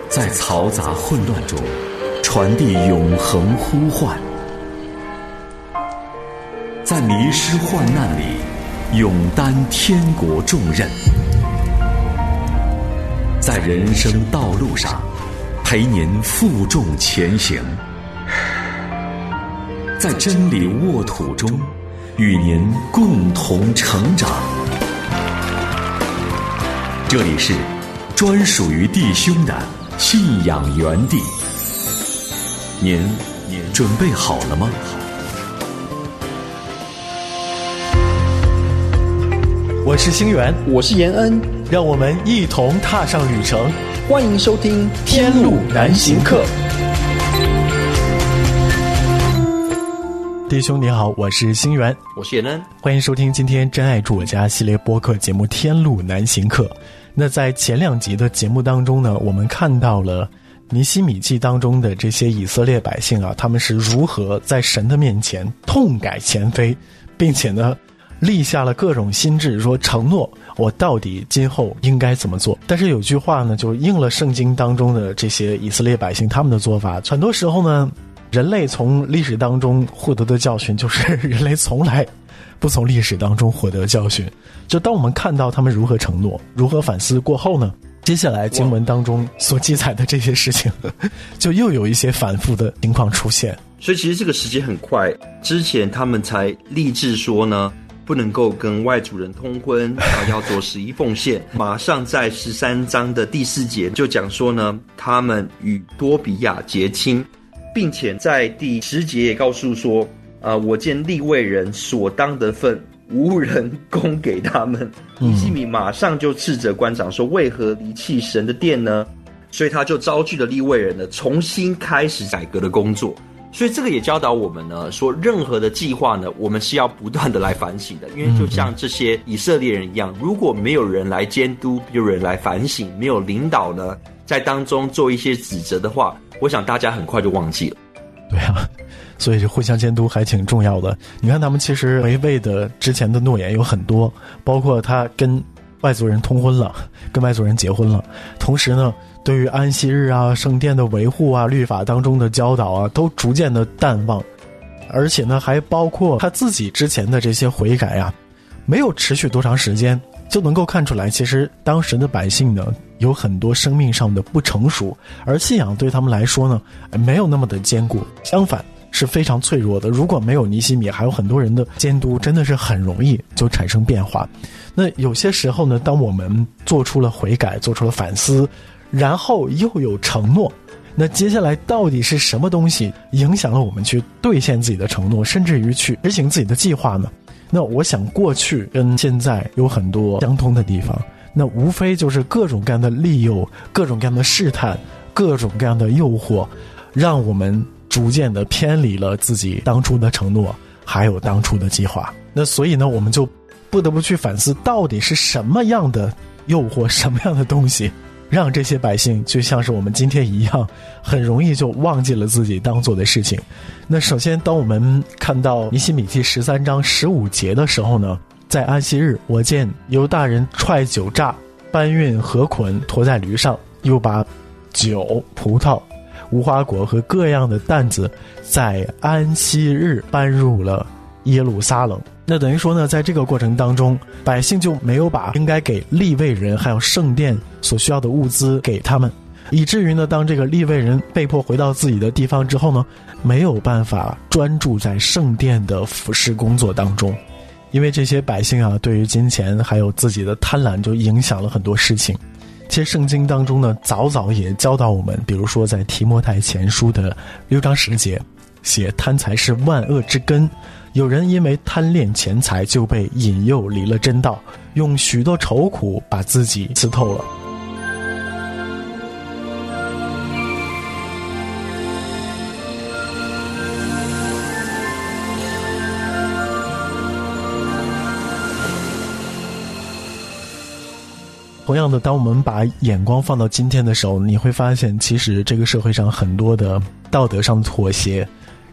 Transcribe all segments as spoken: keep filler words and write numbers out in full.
在嘈杂混乱中传递永恒呼唤，在迷失患难里勇担天国重任，在人生道路上陪您负重前行，在真理沃土中与您共同成长。这里是专属于弟兄的信仰园地，您准备好了吗？ 我是星源， 我是延恩， 让我们一同踏上旅程。 欢迎收听《天路难行客》。 弟兄你好，我是星源， 我是延恩， 欢迎收听今天真爱住我家系列播客节目《天路难行客》。那在前两集的节目当中呢，我们看到了尼希米记当中的这些以色列百姓啊，他们是如何在神的面前痛改前非，并且呢立下了各种心志，说承诺我到底今后应该怎么做。但是有句话呢，就应了圣经当中的这些以色列百姓他们的做法。很多时候呢，人类从历史当中获得的教训就是人类从来不从历史当中获得教训。就当我们看到他们如何承诺，如何反思过后呢，接下来经文当中所记载的这些事情就又有一些反复的情况出现。 所以其实这个时间很快，之前他们才立志说呢不能够跟外族人通婚，要做十一奉献。马上在十三章的第四节就讲说呢，他们与多比亚结亲，并且在第十节也告诉说，呃，我见利未人所当的份无人供给他们。尼希米马上就斥责官长说，为何离弃神的殿呢？所以他就召集了利未人呢，重新开始改革的工作。所以这个也教导我们呢，说任何的计划呢，我们是要不断的来反省的。因为就像这些以色列人一样，如果没有人来监督，没有人来反省，没有领导呢在当中做一些指责的话，我想大家很快就忘记了。 对啊，所以互相监督还挺重要的。你看他们其实违背的之前的诺言有很多，包括他跟外族人通婚了，跟外族人结婚了，同时呢对于安息日啊、圣殿的维护啊、律法当中的教导啊，都逐渐的淡忘。而且呢还包括他自己之前的这些悔改啊，没有持续多长时间，就能够看出来其实当时的百姓呢有很多生命上的不成熟，而信仰对他们来说呢没有那么的坚固，相反是非常脆弱的。如果没有尼希米还有很多人的监督，真的是很容易就产生变化。那有些时候呢，当我们做出了悔改，做出了反思，然后又有承诺，那接下来到底是什么东西影响了我们去兑现自己的承诺，甚至于去执行自己的计划呢？那我想过去跟现在有很多相通的地方，那无非就是各种各样的利诱，各种各样的试探，各种各样的诱惑，让我们逐渐的偏离了自己当初的承诺还有当初的计划。那所以呢我们就不得不去反思，到底是什么样的诱惑，什么样的东西让这些百姓就像是我们今天一样，很容易就忘记了自己当做的事情。那首先当我们看到尼希米记十三章十五节的时候呢，在安息日，我见犹大人踹酒榨，搬运禾捆驮在驴上，又把酒、葡萄、无花果和各样的担子在安息日搬入了耶路撒冷。那等于说呢，在这个过程当中，百姓就没有把应该给利未人还有圣殿所需要的物资给他们，以至于呢，当这个利未人被迫回到自己的地方之后呢，没有办法专注在圣殿的服事工作当中。因为这些百姓啊，对于金钱还有自己的贪婪，就影响了很多事情。其实圣经当中呢，早早也教导我们，比如说在提摩太前书的六章十节，写贪财是万恶之根，有人因为贪恋钱财就被引诱离了真道，用许多愁苦把自己刺透了。同样的，当我们把眼光放到今天的时候，你会发现其实这个社会上很多的道德上的妥协，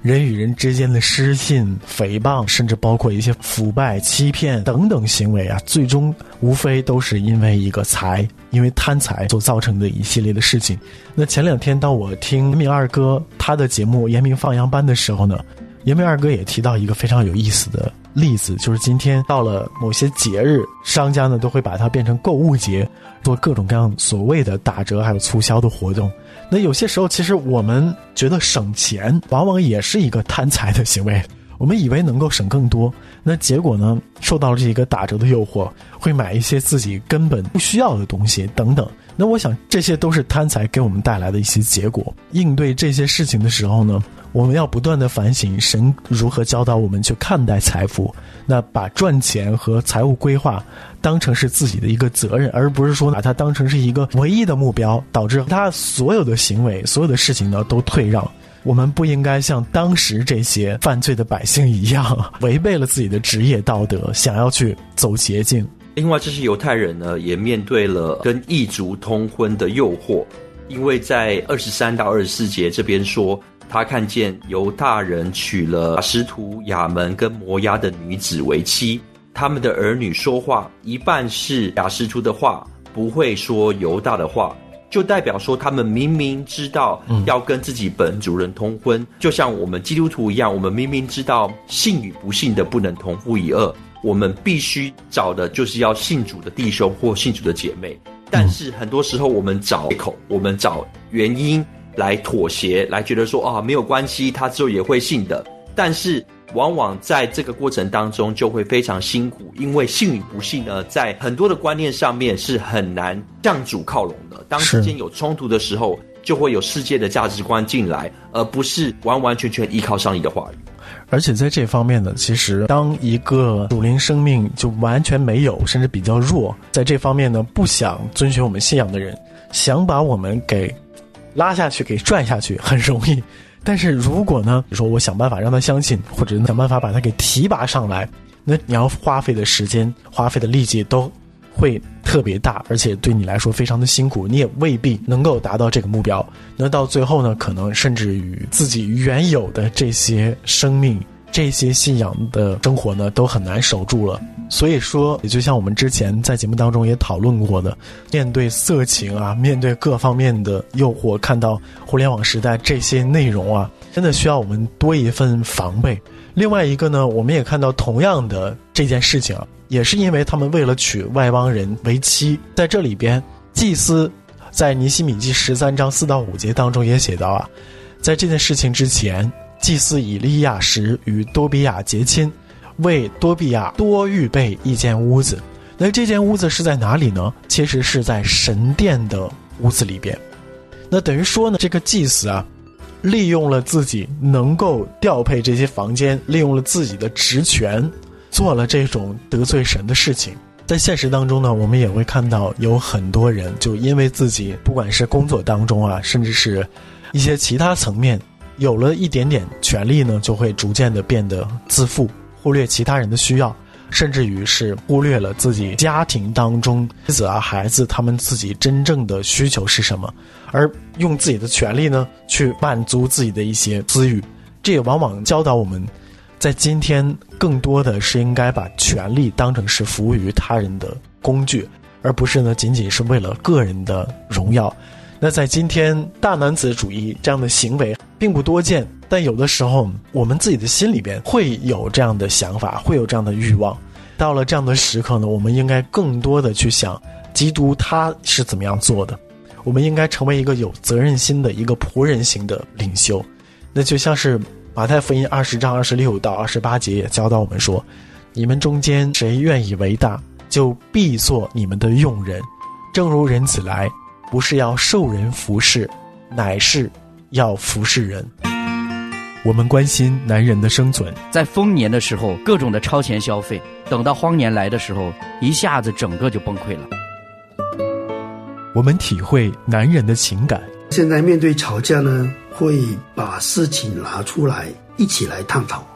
人与人之间的失信、诽谤，甚至包括一些腐败、欺骗等等行为啊，最终无非都是因为一个财，因为贪财所造成的一系列的事情。那前两天当我听严明二哥他的节目《严明放羊班》的时候呢，严明二哥也提到一个非常有意思的例子，就是今天到了某些节日，商家呢都会把它变成购物节，做各种各样所谓的打折还有促销的活动。那有些时候其实我们觉得省钱往往也是一个贪财的行为，我们以为能够省更多，那结果呢受到了这个打折的诱惑，会买一些自己根本不需要的东西等等。那我想这些都是贪财给我们带来的一些结果。应对这些事情的时候呢，我们要不断的反省神如何教导我们去看待财富，那把赚钱和财务规划当成是自己的一个责任，而不是说把它当成是一个唯一的目标，导致他所有的行为所有的事情呢都退让。我们不应该像当时这些犯罪的百姓一样，违背了自己的职业道德，想要去走捷径。 另外，这些犹太人呢，也面对了跟异族通婚的诱惑，因为在二十三到二十四节这边说，他看见犹大人娶了使徒亚门跟摩押的女子为妻，他们的儿女说话一半是亚实突的话，不会说犹大的话，就代表说他们明明知道要跟自己本族人通婚、嗯、就像我们基督徒一样，我们明明知道信与不信的不能同父异母，我们必须找的就是要信主的弟兄或信主的姐妹，但是很多时候我们找借口，我们找原因来妥协，来觉得说啊没有关系，他之后也会信的，但是往往在这个过程当中就会非常辛苦，因为信与不信呢，在很多的观念上面是很难向主靠拢的。当之间有冲突的时候，就会有世界的价值观进来，而不是完完全全依靠上帝的话语。 而且在这方面呢，其实当一个属灵生命就完全没有，甚至比较弱，在这方面呢不想遵循我们信仰的人，想把我们给拉下去给拽下去很容易，但是如果呢比如说我想办法让他相信，或者想办法把他给提拔上来，那你要花费的时间花费的力气都会特别大，而且对你来说非常的辛苦，你也未必能够达到这个目标。那到最后呢，可能甚至于自己原有的这些生命这些信仰的生活呢都很难守住了。所以说也就像我们之前在节目当中也讨论过的，面对色情啊，面对各方面的诱惑，看到互联网时代这些内容啊，真的需要我们多一份防备。另外一个呢，我们也看到同样的这件事情啊，也是因为他们为了娶外邦人为妻，在这里边祭司在尼希米记十三章四到五节当中也写到啊，在这件事情之前，祭司以利亚时与多比亚结亲，为多比亚多预备一间屋子。那这间屋子是在哪里呢？其实是在神殿的屋子里边。那等于说呢，这个祭司啊利用了自己能够调配这些房间，利用了自己的职权，做了这种得罪神的事情。在现实当中呢，我们也会看到有很多人就因为自己不管是工作当中啊，甚至是一些其他层面有了一点点权利呢，就会逐渐的变得自负，忽略其他人的需要，甚至于是忽略了自己家庭当中妻子啊孩子他们自己真正的需求是什么，而用自己的权利呢去满足自己的一些私欲。这也往往教导我们在今天更多的是应该把权力当成是服务于他人的工具，而不是呢仅仅是为了个人的荣耀。那在今天大男子主义这样的行为并不多见，但有的时候我们自己的心里边会有这样的想法，会有这样的欲望。到了这样的时刻呢，我们应该更多的去想基督他是怎么样做的，我们应该成为一个有责任心的一个仆人型的领袖。那就像是马太福音二十章二十六到二十八节也教导我们说，你们中间谁愿意为大，就必做你们的用人，正如人子来，不是要受人服侍，乃是要服侍人。我们关心男人的生存， 在丰年的时候各种的超前消费，等到荒年来的时候一下子整个就崩溃了。 我们体会男人的情感， 现在面对吵架呢，会把事情拿出来一起来探讨。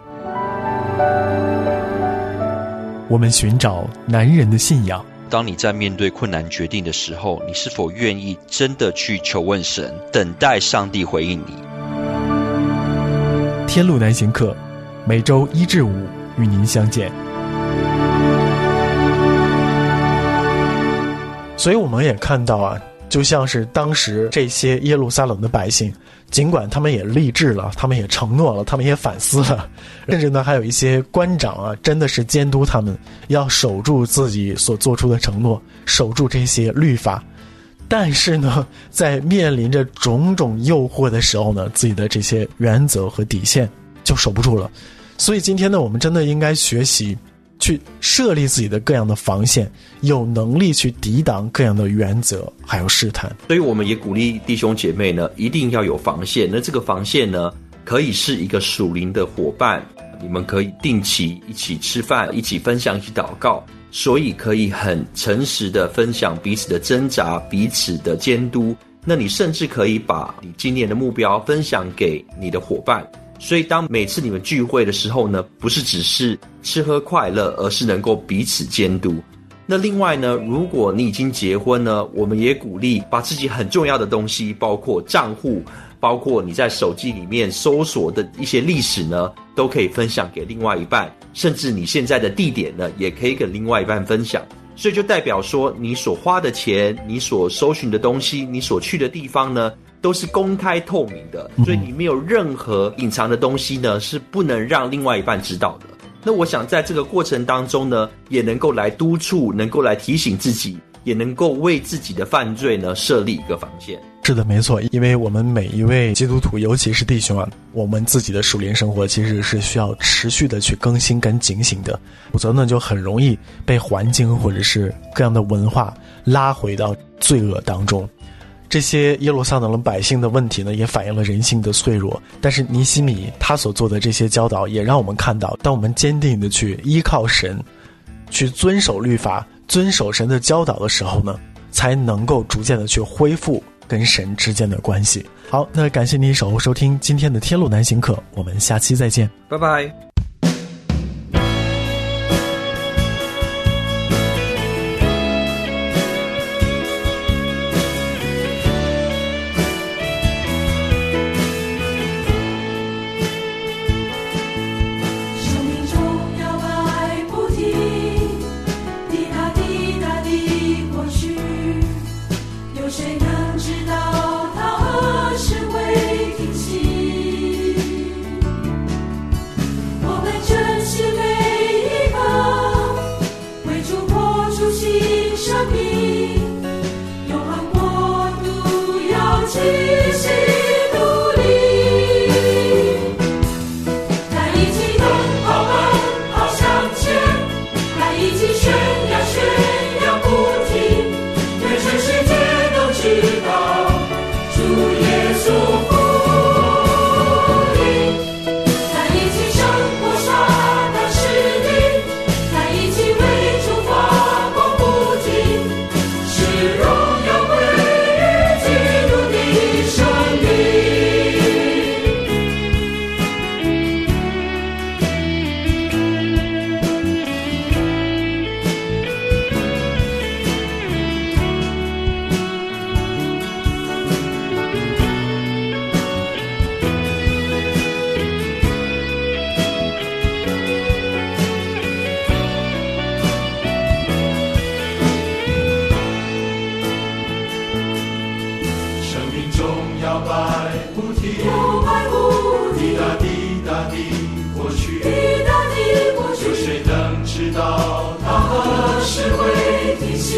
我们寻找男人的信仰， 当你在面对困难决定的时候，你是否愿意真的去求问神，等待上帝回应你？ 天路南行课，每周一至五与您相见。所以我们也看到啊，就像是当时这些耶路撒冷的百姓，尽管他们也立志了，他们也承诺了，他们也反思了，甚至呢还有一些官长啊，真的是监督他们要守住自己所做出的承诺，守住这些律法。但是呢，在面临着种种诱惑的时候呢，自己的这些原则和底线就守不住了。所以今天呢，我们真的应该学习去设立自己的各样的防线，有能力去抵挡各样的原则还有试探。 所以我们也鼓励弟兄姐妹呢，一定要有防线。那这个防线呢，可以是一个属灵的伙伴，你们可以定期一起吃饭，一起分享，一起祷告，所以可以很诚实的分享彼此的挣扎，彼此的监督。那你甚至可以把你今年的目标分享给你的伙伴。所以当每次你们聚会的时候呢，不是只是吃喝快乐，而是能够彼此监督。那另外呢，如果你已经结婚呢，我们也鼓励把自己很重要的东西，包括账户，包括你在手机里面搜索的一些历史呢，都可以分享给另外一半，甚至你现在的地点呢，也可以跟另外一半分享。所以就代表说，你所花的钱，你所搜寻的东西，你所去的地方呢，都是公开透明的，所以你没有任何隐藏的东西呢，是不能让另外一半知道的。那我想在这个过程当中呢，也能够来督促，能够来提醒自己，也能够为自己的犯罪呢设立一个防线。 是的，没错，因为我们每一位基督徒，尤其是弟兄啊，我们自己的属灵生活其实是需要持续的去更新跟警醒的，否则呢就很容易被环境或者是各样的文化拉回到罪恶当中。这些耶路撒冷的百姓的问题呢，也反映了人性的脆弱。但是尼希米他所做的这些教导，也让我们看到，当我们坚定的去依靠神，去遵守律法，遵守神的教导的时候呢，才能够逐渐的去恢复跟神之间的关系。好，那感谢您守候收听今天的天路南行课，我们下期再见， 拜拜。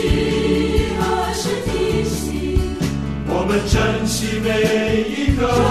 珍惜每一个